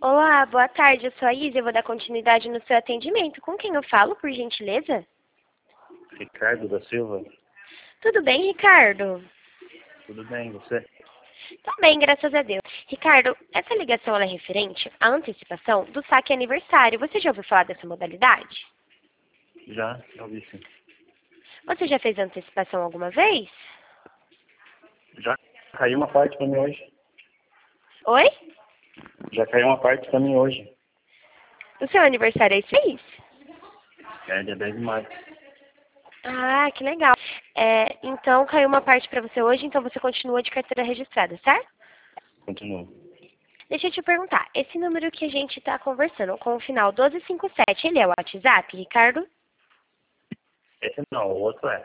Olá, boa tarde. Eu sou a Isa. Eu vou dar continuidade no seu atendimento. Com quem eu falo, por gentileza? Ricardo da Silva. Tudo bem, Ricardo? Tudo bem, você? Tá bem, graças a Deus. Ricardo, essa ligação ela é referente à antecipação do saque aniversário. Você já ouviu falar dessa modalidade? Já ouvi sim. Você já fez antecipação alguma vez? Já caiu uma parte pra mim hoje. Oi? Já caiu uma parte pra mim hoje. O seu aniversário é esse mês? É dia 10 de maio. Ah, que legal. Então, caiu uma parte para você hoje, então você continua de carteira registrada, certo? Continua. Deixa eu te perguntar, esse número que a gente está conversando, com o final 1257, ele é o WhatsApp, Ricardo? Esse não, o outro é.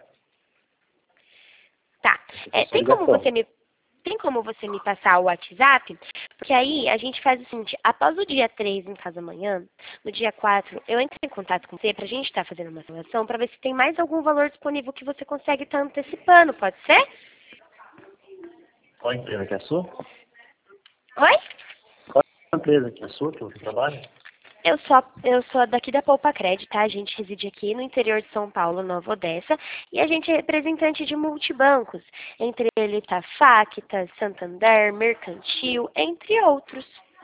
Tá. Esse é só Tem como ligação. você me passar o WhatsApp? Porque aí a gente faz o seguinte, após o dia 3, no caso amanhã, no dia 4, eu entro em contato com você pra gente estar fazendo uma simulação para ver se tem mais algum valor disponível que você consegue estar antecipando, pode ser? Qual empresa que é a sua? Oi? Qual a empresa que é a sua, que você trabalha? Eu sou daqui da Poupa Cred, tá? A gente reside aqui no interior de São Paulo, Nova Odessa, e a gente é representante de multibancos, entre eles tá Facta, Santander, Mercantil, entre outros.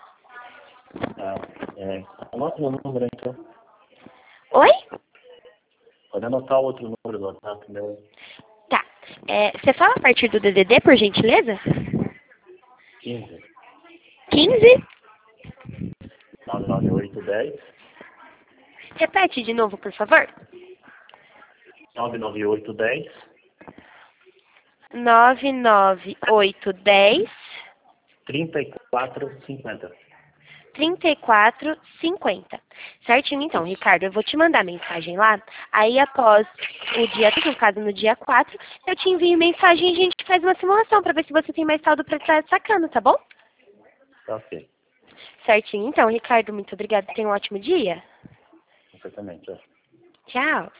Anota meu número então. Oi? Pode anotar o outro número do WhatsApp meu. Tá. Você fala a partir do DDD, por gentileza? 15 15? 99810 Repete de novo, por favor. 99810 99810 3450. 3450. Certinho, então, Isso. Ricardo, eu vou te mandar mensagem lá. Aí, após o dia, no caso, no dia 4, eu te envio mensagem e a gente faz uma simulação para ver se você tem mais saldo para estar sacando, tá bom? Tá ok. Certinho, então, Ricardo, muito obrigada. Tenha um ótimo dia. Perfeitamente. Tchau.